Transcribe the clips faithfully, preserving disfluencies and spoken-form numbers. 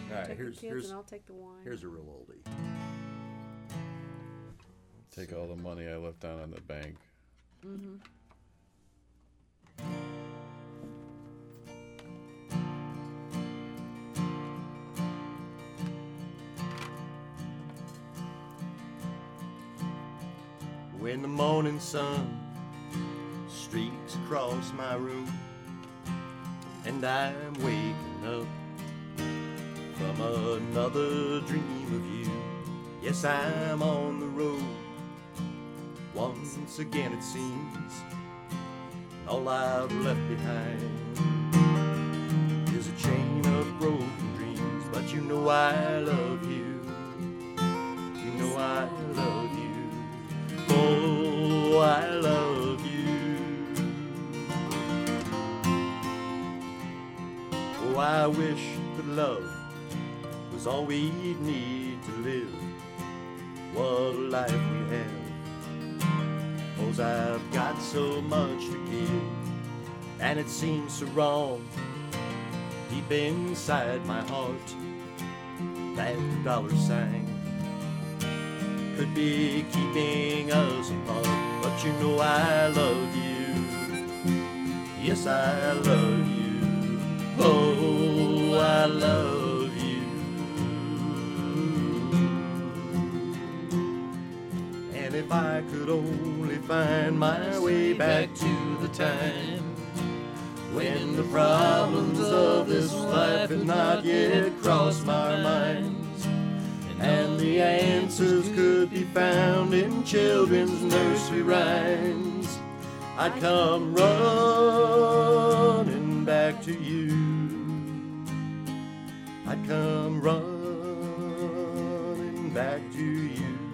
right, take here's the kids here's and I'll take the wine. here's a real oldie. Take all the money I left down in the bank. Mm-hmm. When the morning sun streaks across my room and I'm waking up from another dream of you. Yes, I'm on the road once again, it seems. And all I've left behind is a chain of broken dreams. But you know I love you. You know I love you. Oh, I love you. Oh, I wish that love was all we need to live. What a life we have. 'Cause I've got so much to give, and it seems so wrong deep inside my heart. That dollar sign could be keeping us apart. But you know I love you. Yes, I love you. Oh, I love you. And if I could only find my way back to the time when the problems of this life had not yet crossed my mind, and the answers could be found in children's nursery rhymes, I'd come running back to you. I'd come running back to you.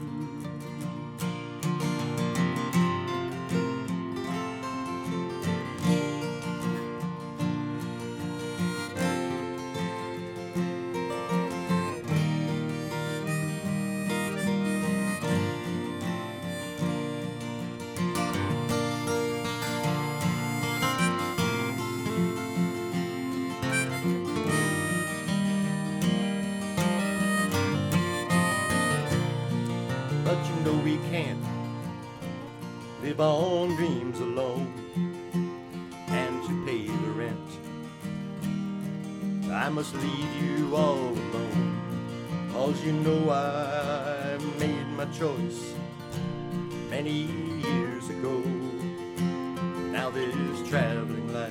But you know we can't live on dreams alone, and to pay the rent I must leave you all alone. 'Cause you know I made my choice many years ago. Now this traveling life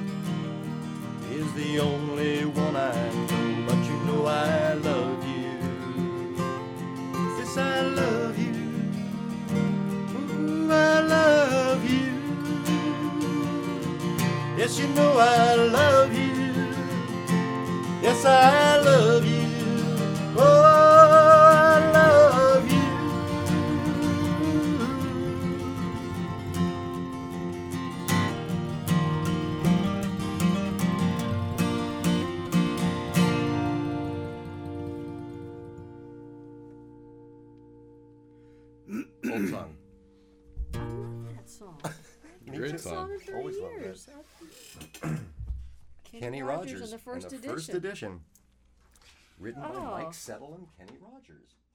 is the only one I know. But you know I love you. Yes, I love you. Ooh, I love you. Yes, you know I love you. Yes, I love you. Oh, I love you. Old song. I love that song. Great That song. song in thirty Always loved that. years. Kenny, Kenny Rogers Rogers in the first in the edition. first edition. Written by Oh. Mike Settle and Kenny Rogers.